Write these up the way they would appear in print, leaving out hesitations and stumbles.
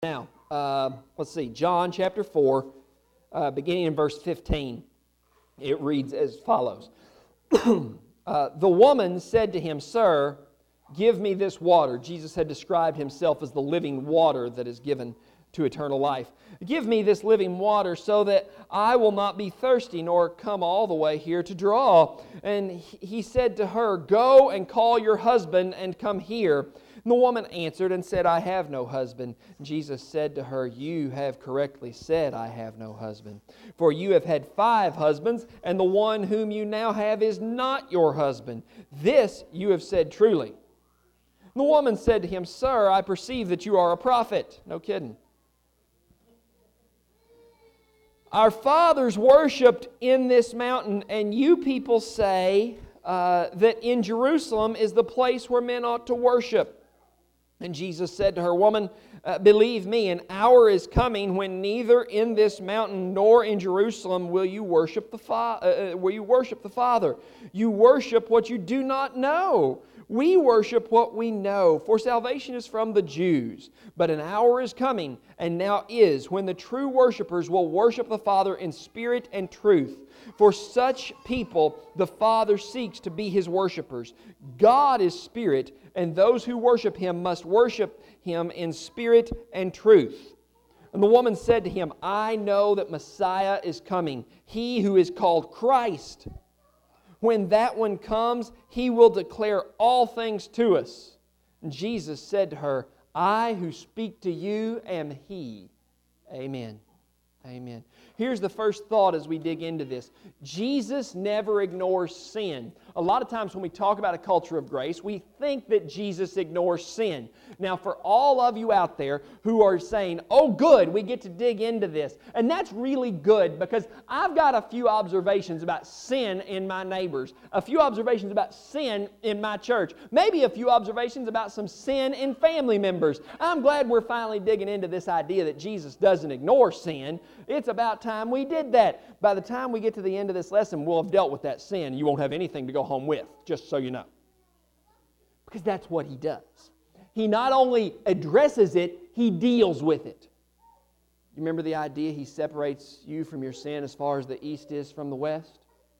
Now, let's see, John chapter 4, beginning in verse 15, it reads as follows. The woman said to him, "Sir, give me this water." Jesus had described himself as the living water that is given to eternal life. "Give me this living water so that I will not be thirsty nor come all the way here to draw." And he said to her, "Go and call your husband and come here." And the woman answered and said, "I have no husband." Jesus said to her, "You have correctly said, 'I have no husband.' For you have had 5 husbands, and the one whom you now have is not your husband. This you have said truly." And the woman said to him, "Sir, I perceive that you are a prophet." No kidding. "Our fathers worshipped in this mountain, and you people say that in Jerusalem is the place where men ought to worship." And Jesus said to her, "Woman, believe me, an hour is coming when neither in this mountain nor in Jerusalem will you worship the Father. You worship what you do not know. We worship what we know, for salvation is from the Jews. But an hour is coming, and now is, when the true worshipers will worship the Father in spirit and truth. For such people the Father seeks to be His worshipers. God is spirit, and those who worship Him must worship Him in spirit and truth." And the woman said to him, "I know that Messiah is coming, He who is called Christ. When that one comes, He will declare all things to us." And Jesus said to her, "I who speak to you am He." Amen. Amen. Here's the first thought as we dig into this. Jesus never ignores sin. A lot of times when we talk about a culture of grace, we think that Jesus ignores sin. Now, for all of you out there who are saying, "Oh, good, we get to dig into this," and that's really good because I've got a few observations about sin in my neighbors, a few observations about sin in my church, maybe a few observations about some sin in family members. I'm glad we're finally digging into this idea that Jesus doesn't ignore sin. It's about time we did that. By the time we get to the end of this lesson, we'll have dealt with that sin. You won't have anything to go home with, just so you know. Because that's what He does. He not only addresses it, He deals with it. You remember the idea He separates you from your sin as far as the east is from the west?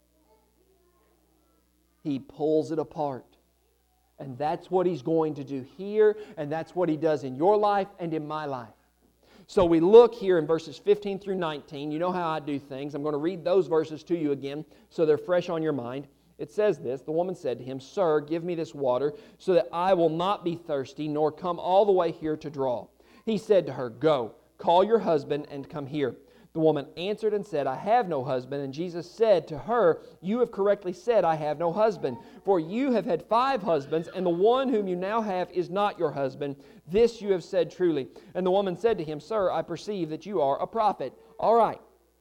He pulls it apart. And that's what He's going to do here, and that's what He does in your life and in my life. So we look here in verses 15 through 19. You know how I do things. I'm going to read those verses to you again so they're fresh on your mind. It says this, "The woman said to him, 'Sir, give me this water so that I will not be thirsty nor come all the way here to draw.' He said to her, 'Go, call your husband and come here.' The woman answered and said, 'I have no husband.' And Jesus said to her, 'You have correctly said, I have no husband. For you have had 5 husbands, and the one whom you now have is not your husband. This you have said truly.' And the woman said to him, 'Sir, I perceive that you are a prophet.'" All right.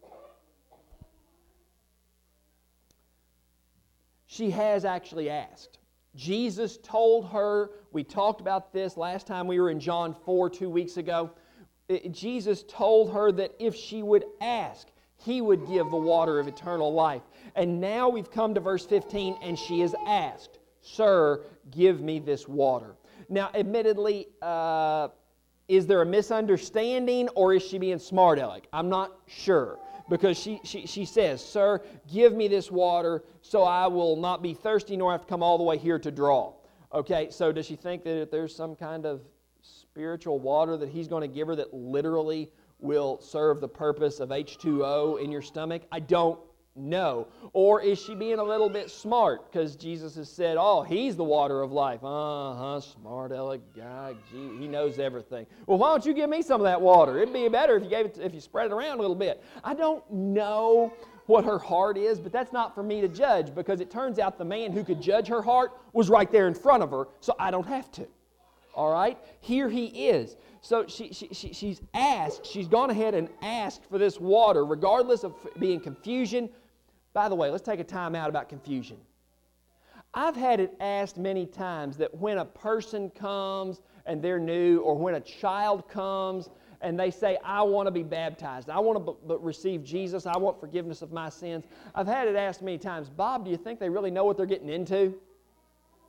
She has actually asked. Jesus told her, we talked about this last time we were in John 4 2 weeks ago. Jesus told her that if she would ask, He would give the water of eternal life. And now we've come to verse 15 and she has asked, "Sir, give me this water." Now, admittedly, is there a misunderstanding or is she being smart aleck? I'm not sure. Because she says, "Sir, give me this water so I will not be thirsty nor have to come all the way here to draw." Okay, so does she think that there's some kind of spiritual water that He's going to give her that literally will serve the purpose of H2O in your stomach? I don't know. Or is she being a little bit smart because Jesus has said, "Oh, He's the water of life." Smart aleck guy. Gee, He knows everything. Well, why don't you give me some of that water? It'd be better if you spread it around a little bit. I don't know what her heart is, but that's not for me to judge because it turns out the man who could judge her heart was right there in front of her, so I don't have to. All right? Here He is. So she's asked, she's gone ahead and asked for this water, regardless of being confusion. By the way, let's take a time out about confusion. I've had it asked many times that when a person comes and they're new, or when a child comes and they say, "I want to be baptized. I want to receive Jesus. I want forgiveness of my sins." I've had it asked many times, "Bob, do you think they really know what they're getting into?"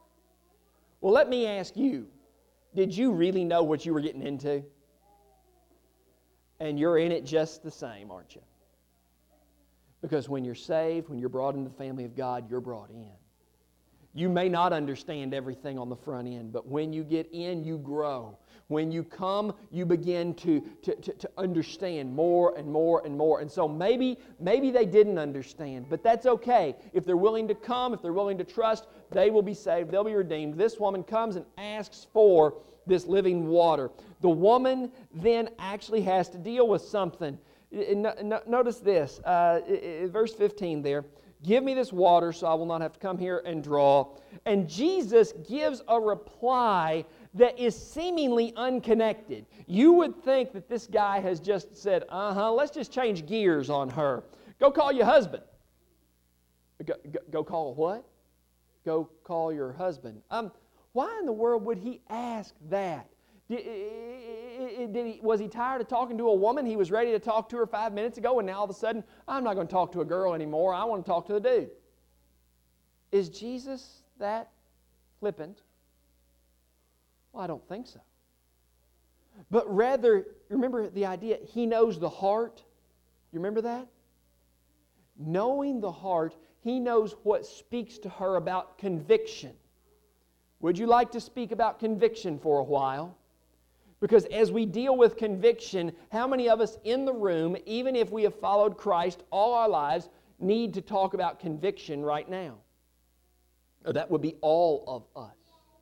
Well, let me ask you, did you really know what you were getting into? And you're in it just the same, aren't you? Because when you're saved, when you're brought into the family of God, you're brought in. You may not understand everything on the front end, but when you get in, you grow. When you come, you begin to understand more and more and more. And so maybe they didn't understand, but that's okay. If they're willing to come, if they're willing to trust, they will be saved, they'll be redeemed. This woman comes and asks for this living water. The woman then actually has to deal with something. Notice this, verse 15 there. Give me this water so I will not have to come here and draw. And Jesus gives a reply that is seemingly unconnected. You would think that this guy has just said, let's just change gears on her. Go call your husband. Go call what? Go call your husband. Why in the world would he ask that? Was he tired of talking to a woman? He was ready to talk to her 5 minutes ago, and now all of a sudden, I'm not going to talk to a girl anymore. I want to talk to the dude. Is Jesus that flippant? Well, I don't think so. But rather, remember the idea, he knows the heart. You remember that? Knowing the heart, he knows what speaks to her about conviction. Would you like to speak about conviction for a while? Because as we deal with conviction, how many of us in the room, even if we have followed Christ all our lives, need to talk about conviction right now? Or that would be all of us.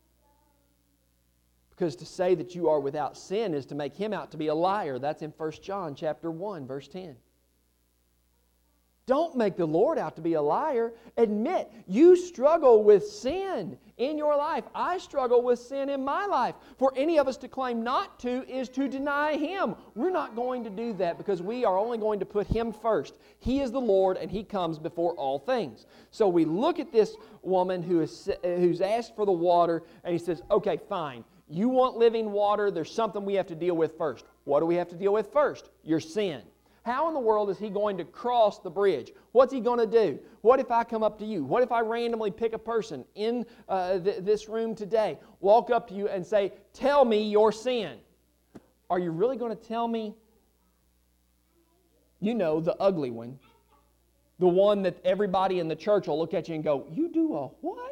Because to say that you are without sin is to make him out to be a liar. That's in 1 John chapter 1, verse 10. Don't make the Lord out to be a liar. Admit you struggle with sin in your life. I struggle with sin in my life. For any of us to claim not to is to deny Him. We're not going to do that because we are only going to put Him first. He is the Lord and He comes before all things. So we look at this woman who's asked for the water and He says, okay, fine. You want living water, there's something we have to deal with first. What do we have to deal with first? Your sin. How in the world is he going to cross the bridge? What's he going to do? What if I come up to you? What if I randomly pick a person in this room today, walk up to you and say, tell me your sin? Are you really going to tell me, you know, the ugly one, the one that everybody in the church will look at you and go, you do a what?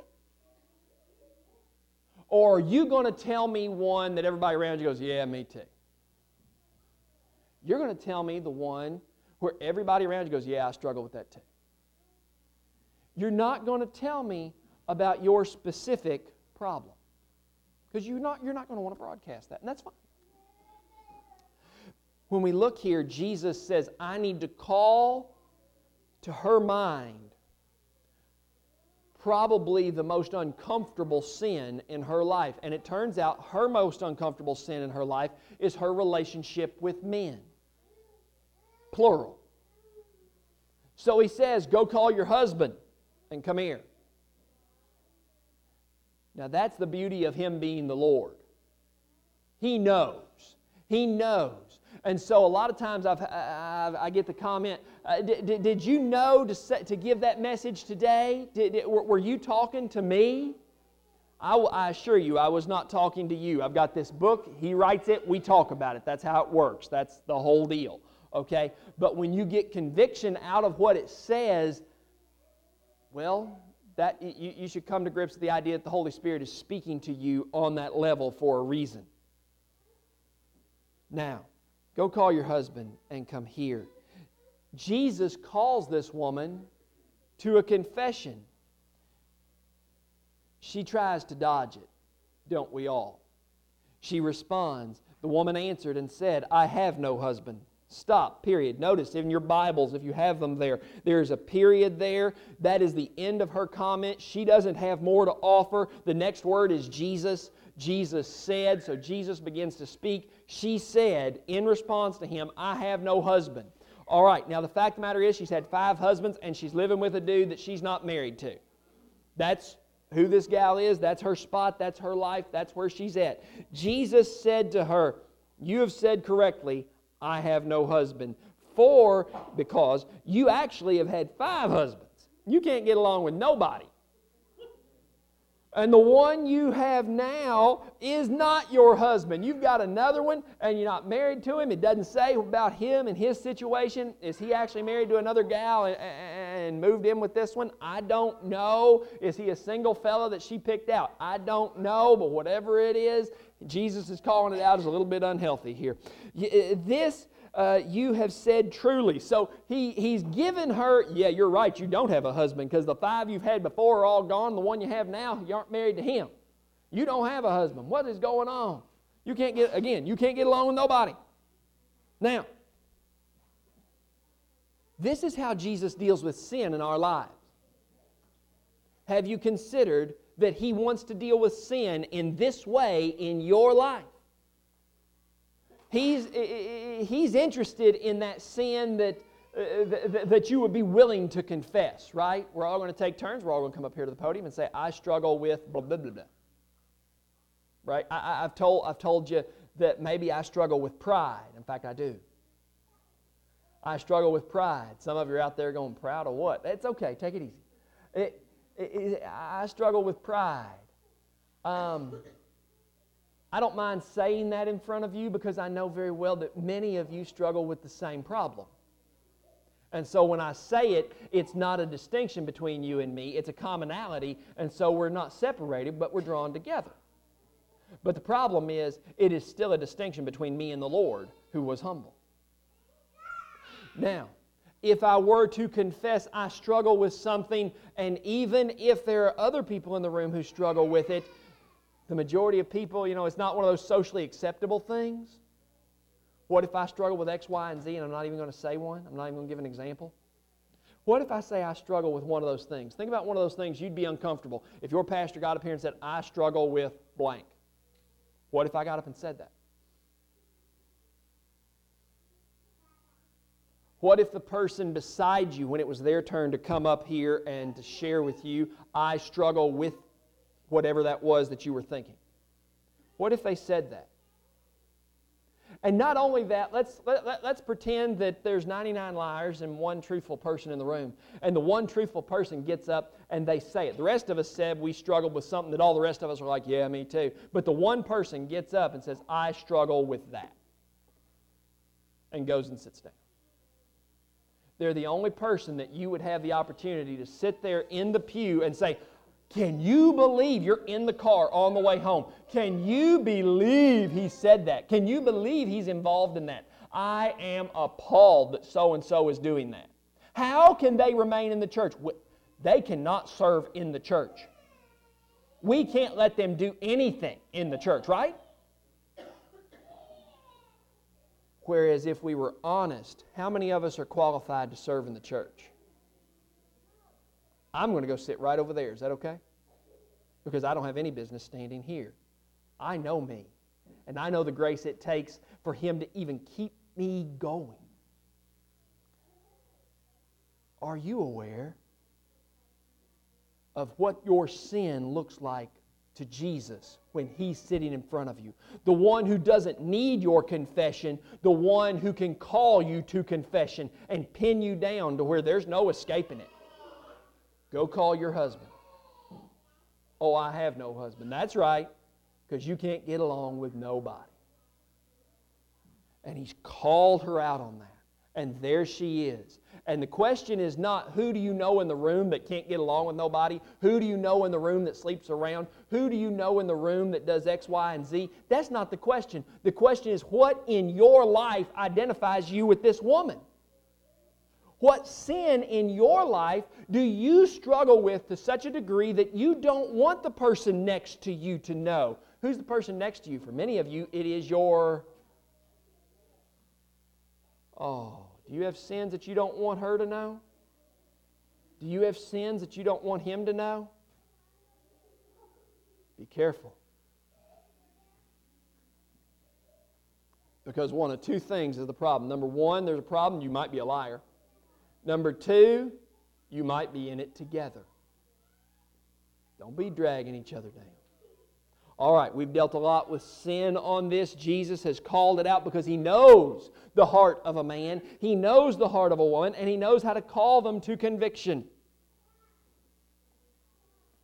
Or are you going to tell me one that everybody around you goes, yeah, me too? You're going to tell me the one where everybody around you goes, yeah, I struggle with that too. You're not going to tell me about your specific problem. Because you're not going to want to broadcast that, and that's fine. When we look here, Jesus says, I need to call to her mind probably the most uncomfortable sin in her life. And it turns out her most uncomfortable sin in her life is her relationship with men. Plural. So he says, go call your husband and come here. Now that's the beauty of him being the Lord. He knows. He knows. And so a lot of times I get the comment, did you know to give that message today? Were you talking to me? I assure you, I was not talking to you. I've got this book. He writes it. We talk about it. That's how it works. That's the whole deal. Okay? But when you get conviction out of what it says, well, that you should come to grips with the idea that the Holy Spirit is speaking to you on that level for a reason. Now, go call your husband and come here. Jesus calls this woman to a confession. She tries to dodge it, don't we all? She responds. The woman answered and said, I have no husband. Stop, period. Notice in your Bibles, if you have them there, there's a period there. That is the end of her comment. She doesn't have more to offer. The next word is Jesus. Jesus said, so Jesus begins to speak. She said, in response to him, I have no husband. All right, now the fact of the matter is she's had 5 husbands and she's living with a dude that she's not married to. That's who this gal is. That's her spot. That's her life. That's where she's at. Jesus said to her, you have said correctly, I have no husband. Because you actually have had 5 husbands. You can't get along with nobody. And the one you have now is not your husband. You've got another one, and you're not married to him. It doesn't say about him and his situation. Is he actually married to another gal and moved in with this one? I don't know. Is he a single fellow that she picked out? I don't know, but whatever it is, Jesus is calling it out as a little bit unhealthy here. This you have said truly. So he's given her, yeah, you're right, you don't have a husband because the 5 you've had before are all gone. The one you have now, you aren't married to him. You don't have a husband. What is going on? You can't get along with nobody. Now, this is how Jesus deals with sin in our lives. Have you considered that He wants to deal with sin in this way in your life? He's interested in that sin that you would be willing to confess, right? We're all going to take turns. We're all going to come up here to the podium and say, I struggle with blah, blah, blah, blah. Right? I've told you that maybe I struggle with pride. In fact, I do. I struggle with pride. Some of you are out there going, proud of what? It's okay. Take it easy. I struggle with pride. I don't mind saying that in front of you because I know very well that many of you struggle with the same problem. And so when I say it, it's not a distinction between you and me. It's a commonality, and so we're not separated, but we're drawn together. But the problem is, it is still a distinction between me and the Lord, who was humble. Now, if I were to confess I struggle with something, and even if there are other people in the room who struggle with it, the majority of people, it's not one of those socially acceptable things. What if I struggle with X, Y, and Z, and I'm not even going to say one? I'm not even going to give an example. What if I say I struggle with one of those things? Think about one of those things you'd be uncomfortable. If your pastor got up here and said, I struggle with blank. What if I got up and said that? What if the person beside you, when it was their turn to come up here and to share with you, I struggle with whatever that was that you were thinking? What if they said that? And not only that, let's pretend that there's 99 liars and one truthful person in the room. And the one truthful person gets up and they say it. The rest of us said we struggled with something that all the rest of us are like, yeah, me too. But the one person gets up and says, I struggle with that. And goes and sits down. They're the only person that you would have the opportunity to sit there in the pew and say, can you believe you're in the car on the way home? Can you believe he said that? Can you believe he's involved in that? I am appalled that so-and-so is doing that. How can they remain in the church? They cannot serve in the church. We can't let them do anything in the church, right? Whereas if we were honest, how many of us are qualified to serve in the church? I'm going to go sit right over there. Is that okay? Because I don't have any business standing here. I know me. And I know the grace it takes for Him to even keep me going. Are you aware of what your sin looks like to Jesus when He's sitting in front of you? The one who doesn't need your confession, the one who can call you to confession and pin you down to where there's no escaping it. Go call your husband. Oh, I have no husband. That's right, because you can't get along with nobody. And He's called her out on that. And there she is. And the question is not, who do you know in the room that can't get along with nobody? Who do you know in the room that sleeps around? Who do you know in the room that does X, Y, and Z? That's not the question. The question is, what in your life identifies you with this woman? What sin in your life do you struggle with to such a degree that you don't want the person next to you to know? Who's the person next to you? For many of you, it is your... Oh, do you have sins that you don't want her to know? Do you have sins that you don't want him to know? Be careful. Because one of two things is the problem. Number one, there's a problem, you might be a liar. Number two, you might be in it together. Don't be dragging each other down. All right, we've dealt a lot with sin on this. Jesus has called it out because He knows the heart of a man. He knows the heart of a woman, and He knows how to call them to conviction.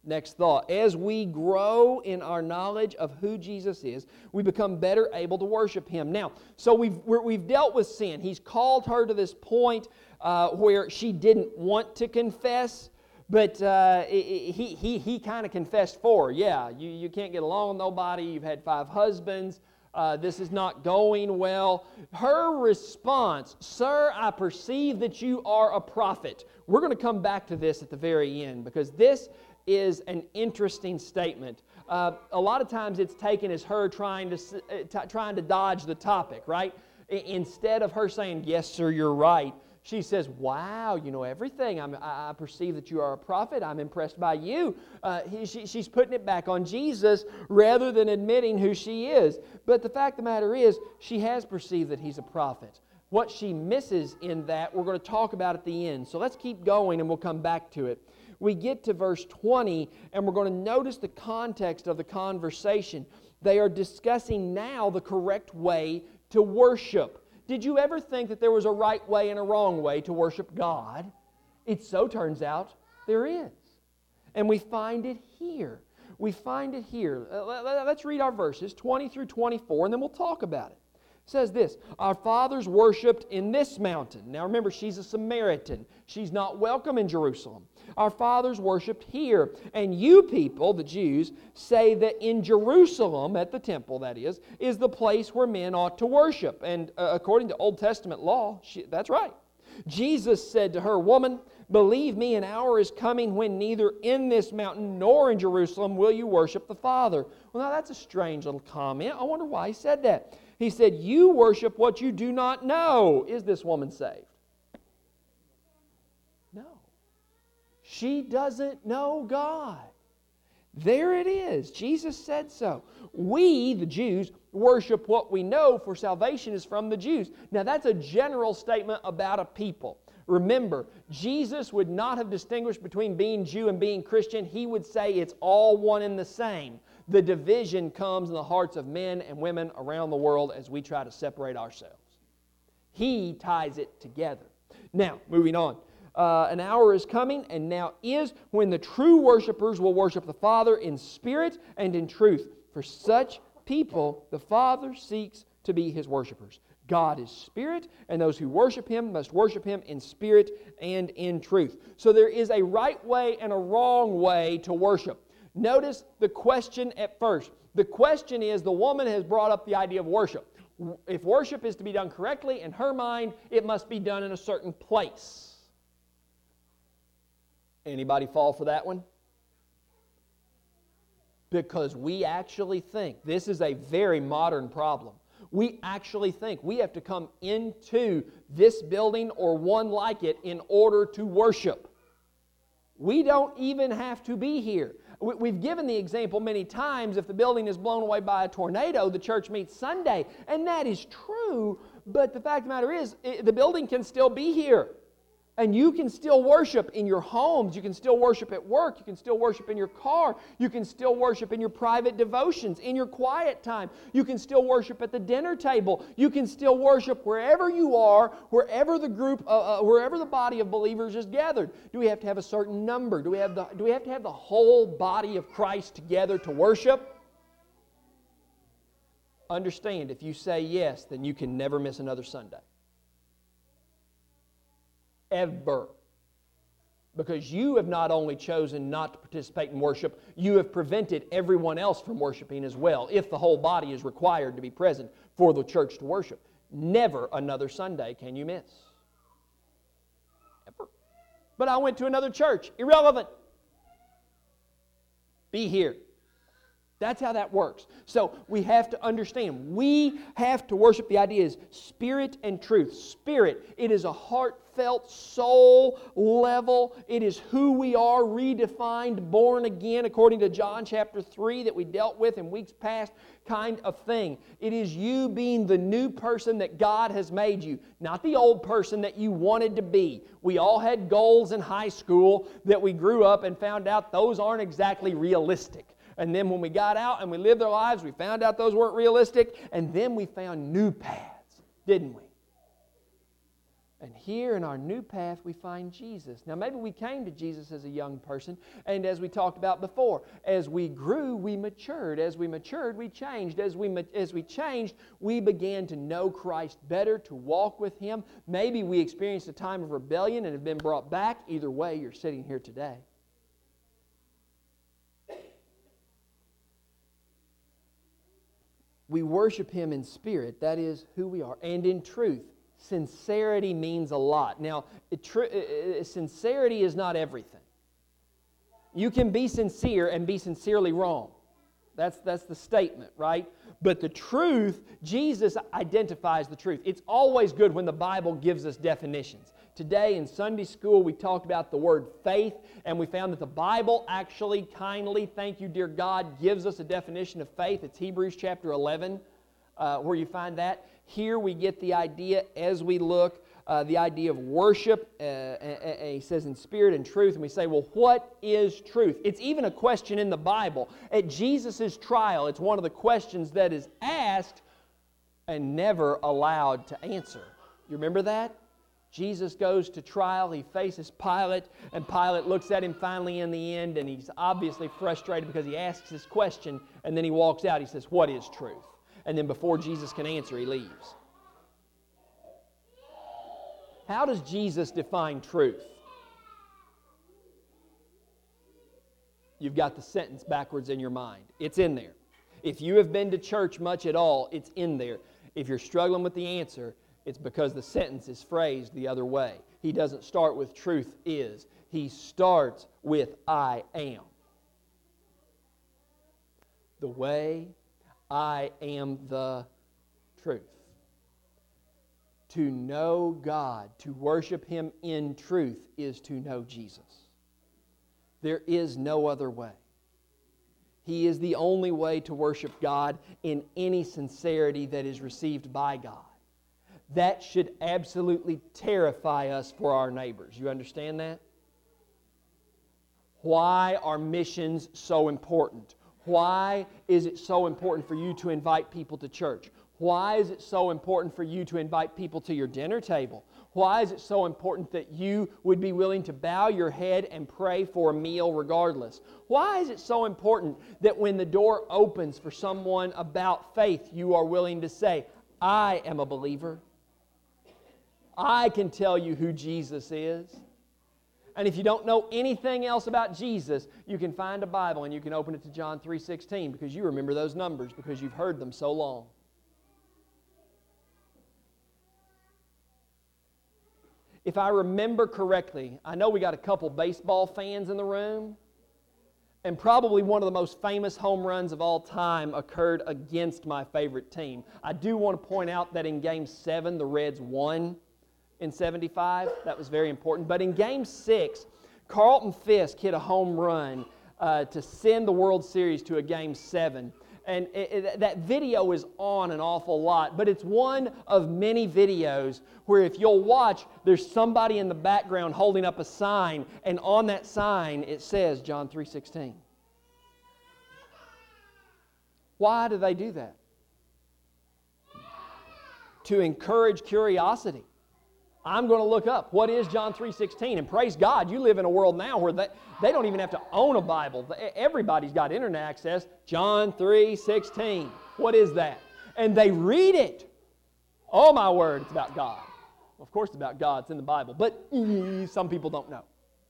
Next thought. As we grow in our knowledge of who Jesus is, we become better able to worship Him. Now, so we've dealt with sin. He's called her to this point where she didn't want to confess, but he kind of confessed for her. Yeah, you can't get along with nobody. You've had 5 husbands. This is not going well. Her response, "Sir, I perceive that you are a prophet." We're going to come back to this at the very end because this is an interesting statement. A lot of times it's taken as her trying to dodge the topic, right? Instead of her saying, "Yes, sir, you're right," she says, "Wow, you know everything. I perceive that you are a prophet. I'm impressed by you." She's putting it back on Jesus rather than admitting who she is. But the fact of the matter is, she has perceived that He's a prophet. What she misses in that, we're going to talk about at the end. So let's keep going and we'll come back to it. We get to verse 20 and we're going to notice the context of the conversation. They are discussing now the correct way to worship. Did you ever think that there was a right way and a wrong way to worship God? It so turns out there is. And we find it here. We find it here. Let's read our verses, 20 through 24, and then we'll talk about it. It says this, "Our fathers worshipped in this mountain." Now remember, she's a Samaritan. She's not welcome in Jerusalem. "Our fathers worshipped here. And you people, the Jews, say that in Jerusalem, at the temple that is the place where men ought to worship." And according to Old Testament law, that's right. Jesus said to her, "Woman, believe me, an hour is coming when neither in this mountain nor in Jerusalem will you worship the Father." Well, now that's a strange little comment. I wonder why He said that. He said, "You worship what you do not know." Is this woman saved? No. She doesn't know God. There it is. Jesus said so. We, the Jews, worship what we know, for salvation is from the Jews. Now that's a general statement about a people. Remember, Jesus would not have distinguished between being Jew and being Christian. He would say it's all one and the same. The division comes in the hearts of men and women around the world as we try to separate ourselves. He ties it together. Now, moving on. An hour is coming, and now is, when the true worshipers will worship the Father in spirit and in truth. For such people, the Father seeks to be His worshipers. God is spirit, and those who worship Him must worship Him in spirit and in truth. So there is a right way and a wrong way to worship. Notice the question at first. The question is, the woman has brought up the idea of worship. If worship is to be done correctly, in her mind, it must be done in a certain place. Anybody fall for that one? Because we actually think, this is a very modern problem. We actually think we have to come into this building or one like it in order to worship. We don't even have to be here. We've given the example many times, if the building is blown away by a tornado, the church meets Sunday. And that is true, but the fact of the matter is, the building can still be here. And you can still worship in your homes. You can still worship at work. You can still worship in your car. You can still worship in your private devotions, in your quiet time. You can still worship at the dinner table. You can still worship wherever you are, wherever the group, wherever the body of believers is gathered. Do we have to have a certain number? Do we have to have the whole body of Christ together to worship? Understand, if you say yes, then you can never miss another Sunday. Ever. Because you have not only chosen not to participate in worship, you have prevented everyone else from worshiping as well, if the whole body is required to be present for the church to worship. Never another Sunday can you miss. Ever. But I went to another church. Irrelevant. Be here. That's how that works. So we have to understand, we have to worship. The idea is spirit and truth. Spirit, it is a heartfelt, soul level. It is who we are, redefined, born again, according to John chapter 3 that we dealt with in weeks past, kind of thing. It is you being the new person that God has made you, not the old person that you wanted to be. We all had goals in high school that we grew up and found out those aren't exactly realistic. And then when we got out and we lived our lives, we found out those weren't realistic. And then we found new paths, didn't we? And here in our new path, we find Jesus. Now, maybe we came to Jesus as a young person, and as we talked about before, as we grew, we matured. As we matured, we changed. As we changed, we began to know Christ better, to walk with Him. Maybe we experienced a time of rebellion and have been brought back. Either way, you're sitting here today. We worship Him in spirit. That is who we are. And in truth. Sincerity means a lot. Now, sincerity is not everything. You can be sincere and be sincerely wrong. That's the statement, right? But the truth, Jesus identifies the truth. It's always good when the Bible gives us definitions. Today in Sunday school, we talked about the word faith, and we found that the Bible actually kindly, thank you, dear God, gives us a definition of faith. It's Hebrews chapter 11, where you find that. Here we get the idea as we look, the idea of worship. He says in spirit and truth. And we say, well, what is truth? It's even a question in the Bible. At Jesus' trial, it's one of the questions that is asked and never allowed to answer. You remember that? Jesus goes to trial. He faces Pilate. And Pilate looks at him finally in the end. And he's obviously frustrated because he asks this question. And then he walks out. He says, what is truth? And then before Jesus can answer, he leaves. How does Jesus define truth? You've got the sentence backwards in your mind. It's in there. If you have been to church much at all, it's in there. If you're struggling with the answer, it's because the sentence is phrased the other way. He doesn't start with truth is. He starts with I am. The way, I am the truth. To know God, to worship Him in truth, is to know Jesus. There is no other way. He is the only way to worship God in any sincerity that is received by God. That should absolutely terrify us for our neighbors. You understand that? Why are missions so important? Why is it so important for you to invite people to church? Why is it so important for you to invite people to your dinner table? Why is it so important that you would be willing to bow your head and pray for a meal regardless? Why is it so important that when the door opens for someone about faith, you are willing to say, I am a believer. I can tell you who Jesus is. And if you don't know anything else about Jesus, you can find a Bible and you can open it to John 3:16 because you remember those numbers because you've heard them so long. If I remember correctly, I know we got a couple baseball fans in the room, and probably one of the most famous home runs of all time occurred against my favorite team. I do want to point out that in Game 7, the Reds won in 75. That was very important. But in Game 6, Carlton Fisk hit a home run to send the World Series to a Game 7. And that video is on an awful lot, but it's one of many videos where if you'll watch, there's somebody in the background holding up a sign, and on that sign it says John 3:16. Why do they do that? To encourage curiosity. I'm going to look up what is John 3:16, and praise God, you live in a world now where they don't even have to own a Bible. Everybody's got internet access. John 3:16. What is that? And they read it. Oh my word, it's about God. Well, of course it's about God. It's in the Bible. But some people don't know.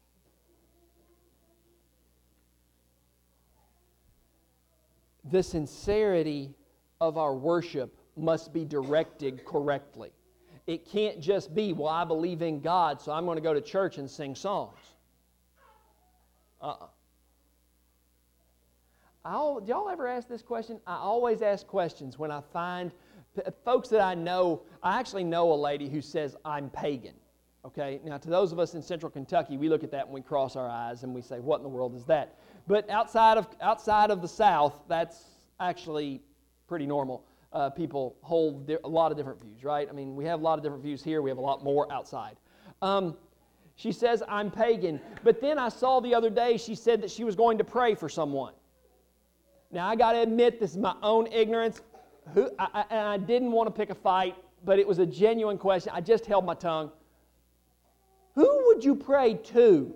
The sincerity of our worship must be directed correctly. It can't just be, well, I believe in God, so I'm going to go to church and sing songs. Do y'all ever ask this question? I always ask questions when I find folks that I know. I actually know a lady who says, I'm pagan. Okay? Now, to those of us in Central Kentucky, we look at that and we cross our eyes and we say, what in the world is that? But outside of the South, that's actually pretty normal. People hold a lot of different views, right? I mean, we have a lot of different views here. We have a lot more outside. She says, I'm pagan. But then I saw the other day, she said that she was going to pray for someone. Now, I got to admit, this is my own ignorance. And I didn't want to pick a fight, but it was a genuine question. I just held my tongue. would you pray to?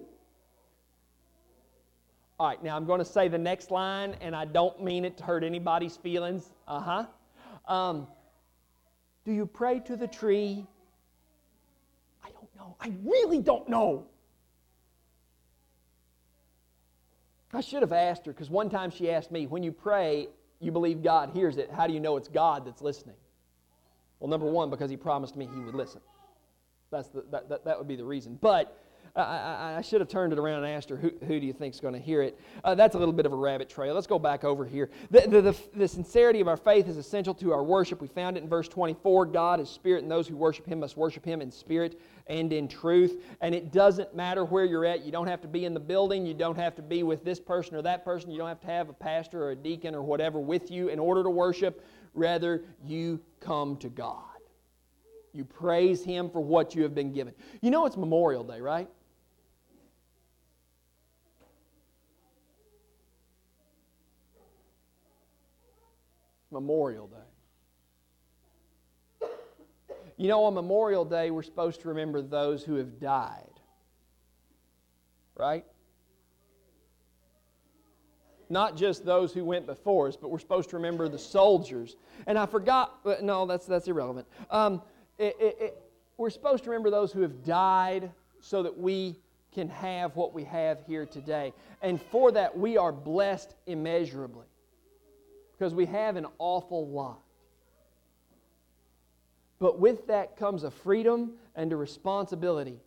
All right, now I'm going to say the next line, and I don't mean it to hurt anybody's feelings. Do you pray to the tree? I don't know. I really don't know. I should have asked her, because one time she asked me, when you pray, you believe God hears it. How do you know it's God that's listening? Well, number one, because He promised me He would listen. That would be the reason. But I should have turned it around and asked her, who do you think is going to hear it? That's a little bit of a rabbit trail. Let's go back over here. The sincerity of our faith is essential to our worship. We found it in verse 24. God is spirit, and those who worship Him must worship Him in spirit and in truth. And it doesn't matter where you're at. You don't have to be in the building. You don't have to be with this person or that person. You don't have to have a pastor or a deacon or whatever with you in order to worship. Rather, you come to God. You praise Him for what you have been given. You know it's Memorial Day, right? Memorial Day. You know, on Memorial Day, we're supposed to remember those who have died. Right? Not just those who went before us, but we're supposed to remember the soldiers. And I forgot, no, that's irrelevant. We're supposed to remember those who have died so that we can have what we have here today. And for that, we are blessed immeasurably. Because we have an awful lot. But with that comes a freedom and a responsibility.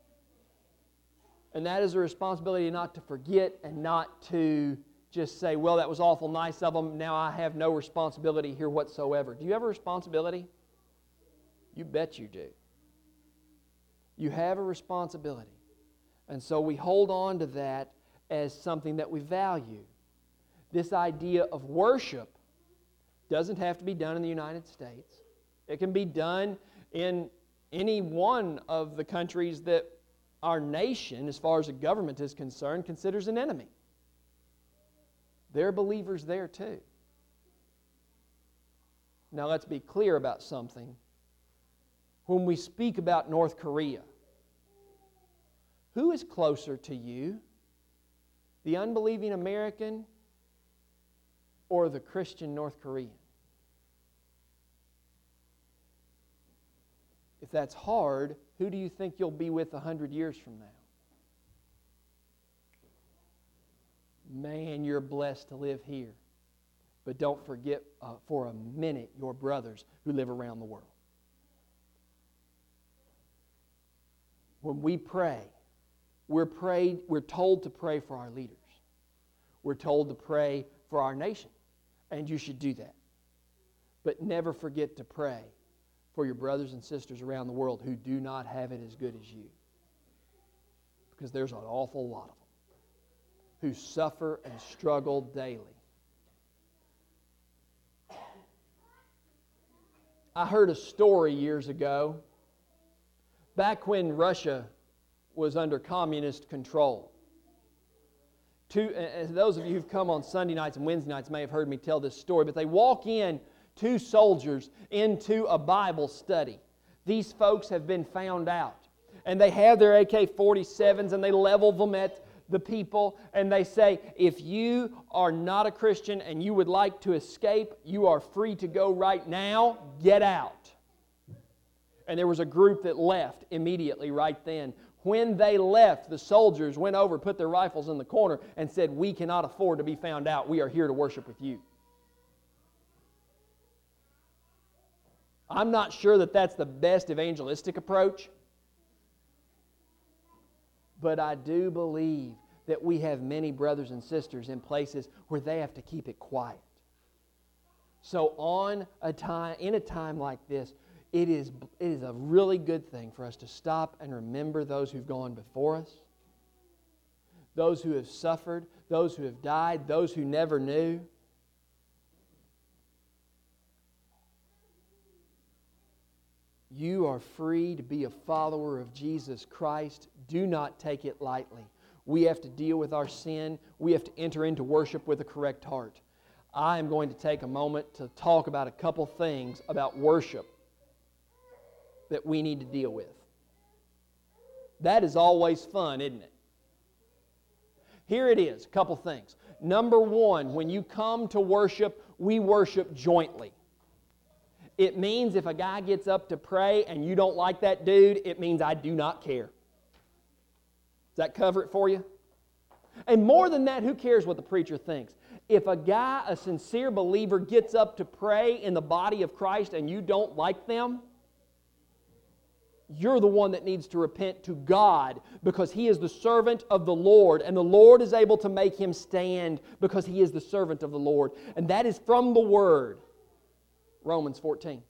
And that is a responsibility not to forget and not to just say, well, that was awful nice of them, now I have no responsibility here whatsoever. Do you have a responsibility? You bet you do. You have a responsibility. And so we hold on to that as something that we value. This idea of worship doesn't have to be done in the United States. It can be done in any one of the countries that our nation, as far as the government is concerned, considers an enemy. There are believers there too. Now let's be clear about something. When we speak about North Korea, who is closer to you? The unbelieving American or the Christian North Korean? If that's hard, who do you think you'll be with 100 years from now? Man, you're blessed to live here. But don't forget for a minute your brothers who live around the world. When we pray, we're told to pray for our leaders. We're told to pray for our nation. And you should do that. But never forget to pray for your brothers and sisters around the world who do not have it as good as you. Because there's an awful lot of them who suffer and struggle daily. I heard a story years ago, back when Russia was under communist control. Those of you who've come on Sunday nights and Wednesday nights may have heard me tell this story, but they walk in, two soldiers, into a Bible study. These folks have been found out. And they have their AK-47s and they level them at the people and they say, if you are not a Christian and you would like to escape, you are free to go right now. Get out. And there was a group that left immediately right then. When they left, the soldiers went over, put their rifles in the corner, and said, we cannot afford to be found out. We are here to worship with you. I'm not sure that that's the best evangelistic approach, but I do believe that we have many brothers and sisters in places where they have to keep it quiet. So in a time like this, it is a really good thing for us to stop and remember those who've gone before us, those who have suffered, those who have died, those who never knew. You are free to be a follower of Jesus Christ. Do not take it lightly. We have to deal with our sin. We have to enter into worship with a correct heart. I am going to take a moment to talk about a couple things about worship that we need to deal with. That is always fun, isn't it? Here it is, a couple things. Number one, when you come to worship, we worship jointly. It means if a guy gets up to pray and you don't like that dude, it means I do not care. Does that cover it for you? And more than that, who cares what the preacher thinks? If a guy, a sincere believer, gets up to pray in the body of Christ and you don't like them, you're the one that needs to repent to God, because He is the servant of the Lord, and the Lord is able to make him stand because he is the servant of the Lord. And that is from the Word. Romans 14.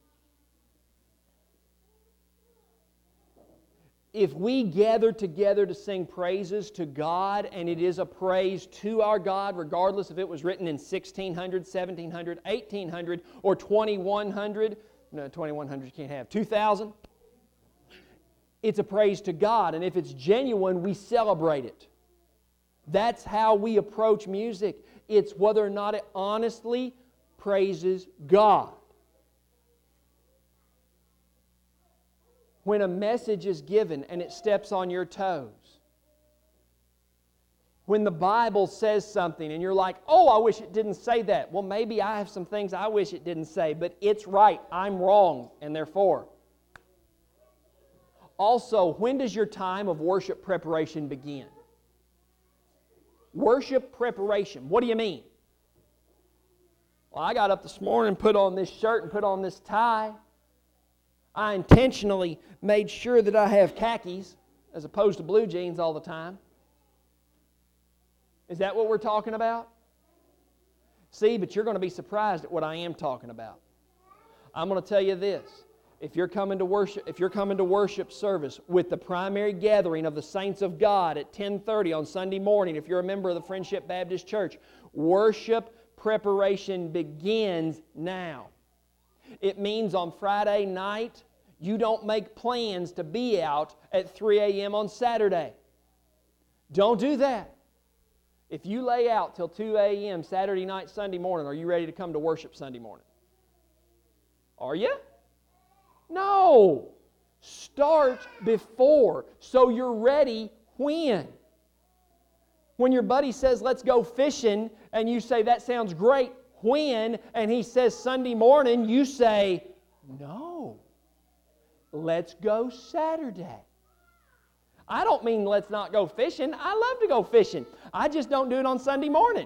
If we gather together to sing praises to God, and it is a praise to our God, regardless if it was written in 1600, 1700, 1800, or 2100, no, 2100 you can't have, 2000, it's a praise to God, and if it's genuine, we celebrate it. That's how we approach music. It's whether or not it honestly praises God. When a message is given and it steps on your toes, when the Bible says something and you're like, oh, I wish it didn't say that. Well, maybe I have some things I wish it didn't say, but it's right. I'm wrong, and therefore. Also, when does your time of worship preparation begin? Worship preparation. What do you mean? Well, I got up this morning and put on this shirt and put on this tie. I intentionally made sure that I have khakis as opposed to blue jeans all the time. Is that what we're talking about? See, but you're going to be surprised at what I am talking about. I'm going to tell you this. If you're coming to worship service with the primary gathering of the saints of God at 10:30 on Sunday morning, if you're a member of the Friendship Baptist Church, worship preparation begins now. It means on Friday night, you don't make plans to be out at 3 a.m. on Saturday. Don't do that. If you lay out till 2 a.m. Saturday night, Sunday morning, are you ready to come to worship Sunday morning? Are you? No. Start before so you're ready when. When your buddy says, let's go fishing, and you say, that sounds great, when? And he says, Sunday morning, you say, no. Let's go Saturday. I don't mean let's not go fishing. I love to go fishing. I just don't do it on Sunday morning.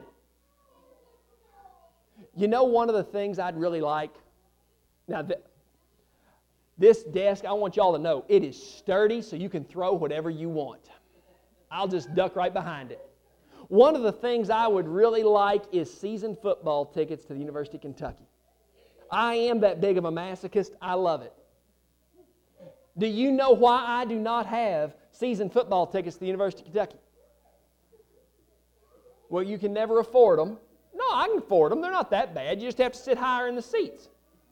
You know, one of the things I'd really like, now this desk, I want y'all to know, it is sturdy so you can throw whatever you want. I'll just duck right behind it. One of the things I would really like is season football tickets to the University of Kentucky. I am that big of a masochist. I love it. Do you know why I do not have season football tickets to the University of Kentucky? Well, you can never afford them. No, I can afford them. They're not that bad. You just have to sit higher in the seats.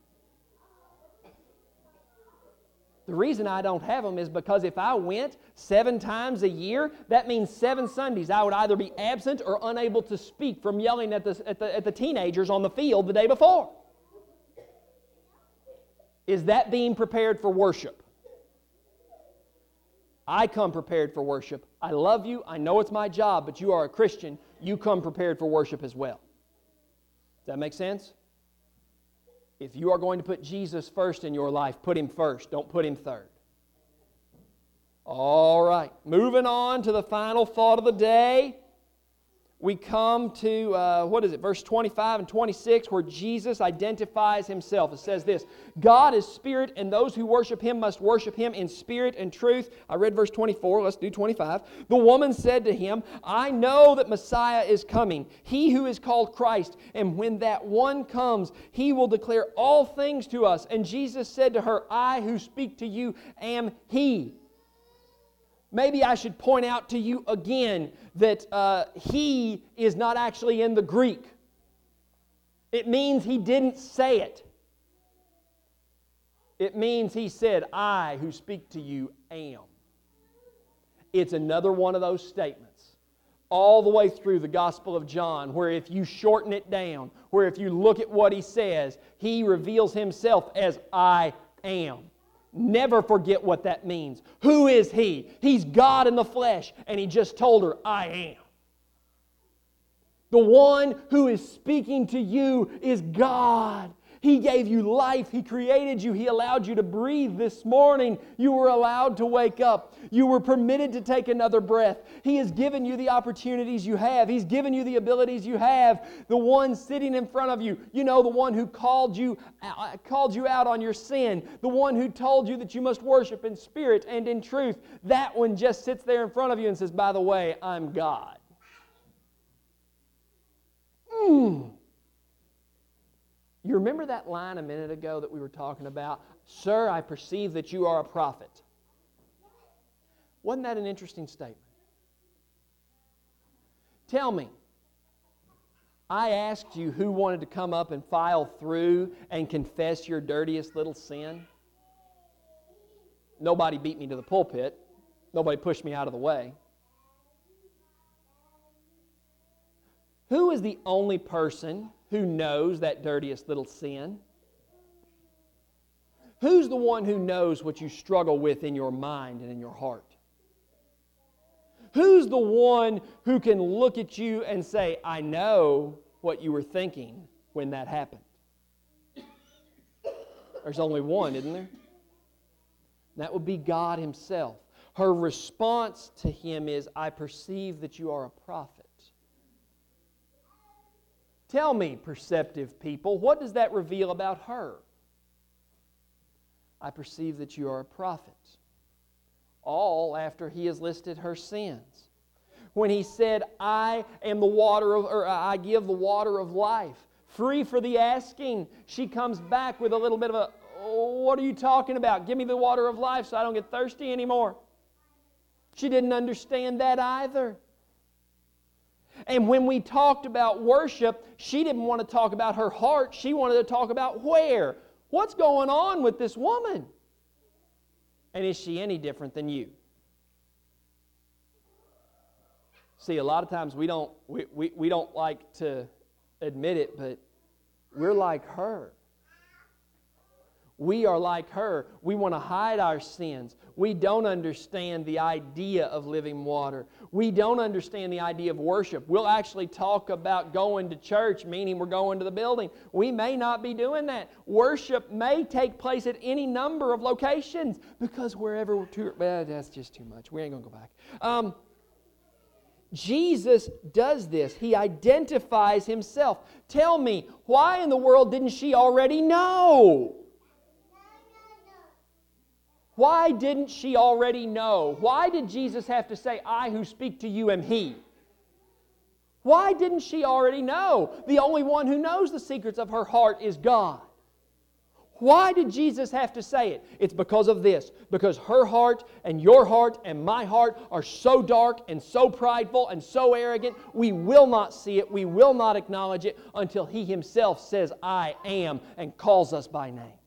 The reason I don't have them is because if I went 7 times a year, that means 7 Sundays I would either be absent or unable to speak from yelling at the teenagers on the field the day before. Is that being prepared for worship? I come prepared for worship. I love you. I know it's my job, but you are a Christian. You come prepared for worship as well. Does that make sense? If you are going to put Jesus first in your life, put Him first. Don't put Him third. All right. Moving on to the final thought of the day. We come to, verse 25 and 26, where Jesus identifies Himself. It says this, God is spirit, and those who worship Him must worship Him in spirit and truth. I read verse 24, let's do 25. The woman said to Him, I know that Messiah is coming, He who is called Christ, and when that one comes, He will declare all things to us. And Jesus said to her, I who speak to you am He. Maybe I should point out to you again that He is not actually in the Greek. It means He didn't say it. It means He said, I who speak to you am. It's another one of those statements all the way through the Gospel of John, where if you shorten it down, where if you look at what He says, He reveals Himself as I am. Never forget what that means. Who is He? He's God in the flesh, and He just told her, I am. The one who is speaking to you is God. He gave you life. He created you. He allowed you to breathe this morning. You were allowed to wake up. You were permitted to take another breath. He has given you the opportunities you have. He's given you the abilities you have. The one sitting in front of you, you know, the one who called you out on your sin, the one who told you that you must worship in spirit and in truth, that one just sits there in front of you and says, by the way, I'm God. You remember that line a minute ago that we were talking about? Sir, I perceive that you are a prophet. Wasn't that an interesting statement? Tell me, I asked you who wanted to come up and file through and confess your dirtiest little sin. Nobody beat me to the pulpit. Nobody pushed me out of the way. Who is the only person who knows that dirtiest little sin? Who's the one who knows what you struggle with in your mind and in your heart? Who's the one who can look at you and say, I know what you were thinking when that happened? There's only one, isn't there? That would be God Himself. Her response to Him is, I perceive that you are a prophet. Tell me, perceptive people, what does that reveal about her? I perceive that you are a prophet. All after He has listed her sins. When He said, I give the water of life, free for the asking, she comes back with a little bit of a, what are you talking about? Give me the water of life so I don't get thirsty anymore. She didn't understand that either. And when we talked about worship, she didn't want to talk about her heart. She wanted to talk about where. What's going on with this woman? And is she any different than you? See, a lot of times we don't like to admit it, but we're like her. We are like her. We want to hide our sins. We don't understand the idea of living water. We don't understand the idea of worship. We'll actually talk about going to church, meaning we're going to the building. We may not be doing that. Worship may take place at any number of locations because wherever that's just too much. We ain't going to go back. Jesus does this. He identifies Himself. Tell me, why in the world didn't she already know? Why didn't she already know? Why did Jesus have to say, I who speak to you am He? Why didn't she already know? The only one who knows the secrets of her heart is God. Why did Jesus have to say it? It's because of this. Because her heart and your heart and my heart are so dark and so prideful and so arrogant, we will not see it, we will not acknowledge it until He Himself says, I am, and calls us by name.